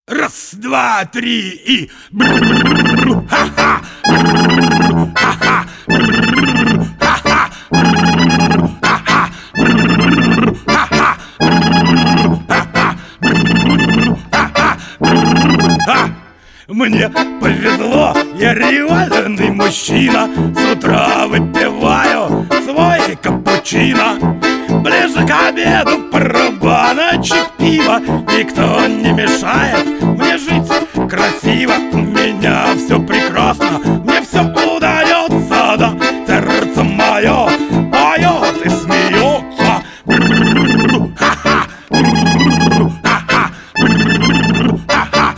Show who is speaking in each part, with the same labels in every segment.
Speaker 1: Раз, два, три и... Ха-ха! Ха-ха! Ха-ха! Ха-ха! Ха-ха! Ха-ха! Мне повезло, я револьный мужчина. С утра выпиваю свой капучино. Ближе к обеду пару баночек пива. Никто не мешает мне жить красиво. У меня все прекрасно, мне все удается, да. Сердце мое поет и смеется. Ха-ха! Ха-ха! Ха-ха!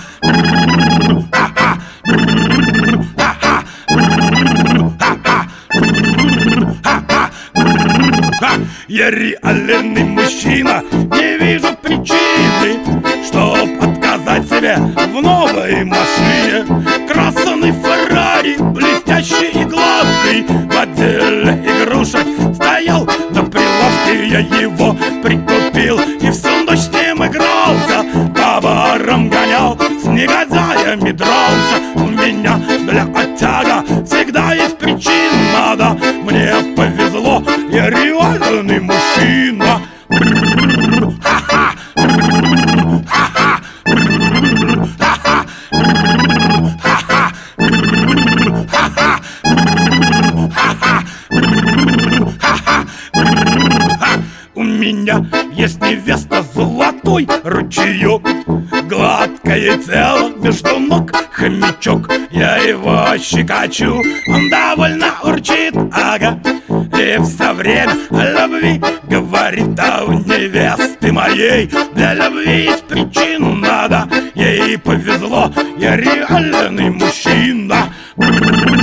Speaker 1: Я реальный мужчина, не вижу причины, чтоб отказать себе в новой машине. Красный Феррари, блестящий и гладкий, в отделе игрушек стоял на прилавке. Я его прикупил и всю ночь с ним игрался, по барам гонял, с негодяями дрался. У меня для оттяга всегда есть причина, да. Мне повезло, я реальный мужчина. Ха-ха! Ха-ха! Ха-ха! Ха-ха! Ха-ха! Ха-ха! У меня есть невеста, золотой ручеек, гладкое тело, между ног хомячок. Я его щекочу, он довольно урчит, ага. И все время о любви говорит, а у невесты моей для любви есть причина, да. Ей повезло, я реальный мужчина.